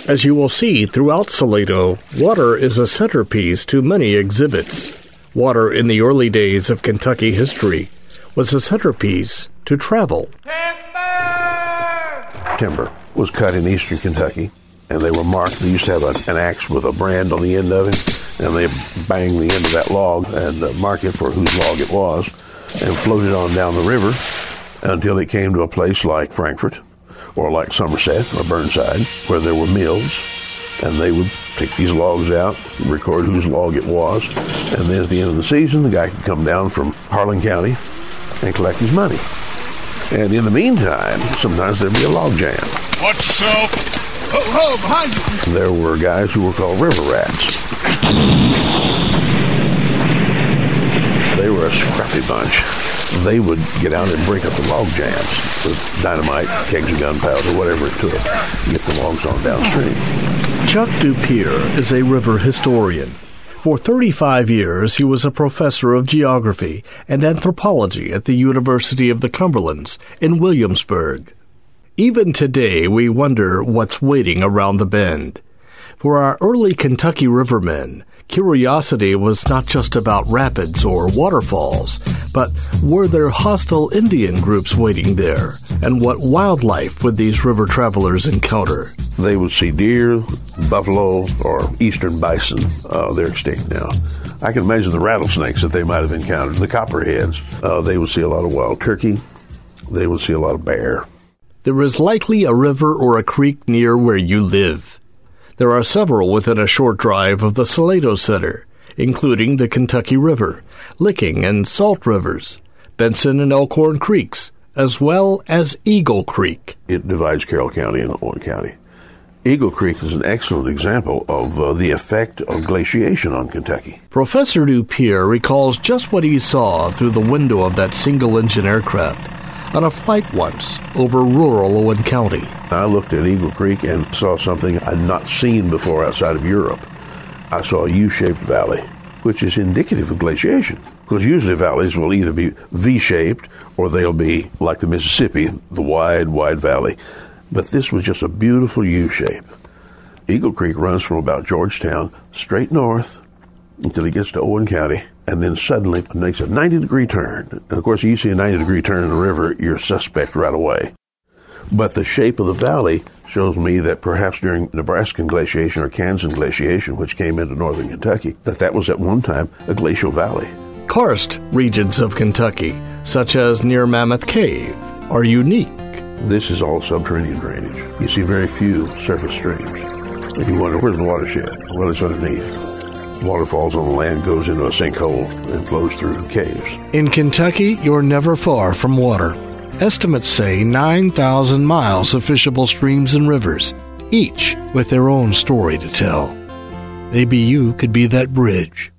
As you will see throughout Salado, water is a centerpiece to many exhibits. Water in the early days of Kentucky history was a centerpiece to travel. Timber was cut in eastern Kentucky, and they were marked. They used to have an axe with a brand on the end of it, and they bang the end of that log and mark it for whose log it was, and float it on down the river until it came to a place like Frankfort, or like Somerset or Burnside, where there were mills, and they would take these logs out, record whose log it was, and then at the end of the season, the guy could come down from Harlan County and collect his money. And in the meantime, sometimes there'd be a log jam. Watch yourself. Oh, behind you. There were guys who were called river rats. They were a scruffy bunch. They would get out and break up the log jams with dynamite, kegs of gunpowder, whatever it took to get the logs on downstream. Chuck Dupere is a river historian. For 35 years, he was a professor of geography and anthropology at the University of the Cumberlands in Williamsburg. Even today, we wonder what's waiting around the bend. For our early Kentucky rivermen, curiosity was not just about rapids or waterfalls, but were there hostile Indian groups waiting there? And what wildlife would these river travelers encounter? They would see deer, buffalo, or eastern bison. They're extinct now. I can imagine the rattlesnakes that they might have encountered, the copperheads. They would see a lot of wild turkey. They would see a lot of bear. There is likely a river or a creek near where you live. There are several within a short drive of the Salado Center, including the Kentucky River, Licking and Salt Rivers, Benson and Elkhorn Creeks, as well as Eagle Creek. It divides Carroll County and Owen County. Eagle Creek is an excellent example of the effect of glaciation on Kentucky. Professor Dupere recalls just what he saw through the window of that single-engine aircraft on a flight once over rural Owen County. I looked at Eagle Creek and saw something I'd not seen before outside of Europe. I saw a U-shaped valley, which is indicative of glaciation, because usually valleys will either be V-shaped or they'll be like the Mississippi, the wide, wide valley. But this was just a beautiful U-shape. Eagle Creek runs from about Georgetown straight north until it gets to Owen County, and then suddenly it makes a 90-degree turn. And of course, you see a 90-degree turn in the river, you're suspect right away. But the shape of the valley shows me that perhaps during Nebraskan glaciation or Kansan glaciation, which came into northern Kentucky, that was at one time a glacial valley. Karst regions of Kentucky, such as near Mammoth Cave, are unique. This is all subterranean drainage. You see very few surface streams. And you wonder, where's the watershed? Well, it's underneath. Water falls on the land, goes into a sinkhole, and flows through caves. In Kentucky, you're never far from water. Estimates say 9,000 miles of fishable streams and rivers, each with their own story to tell. Maybe you could be that bridge.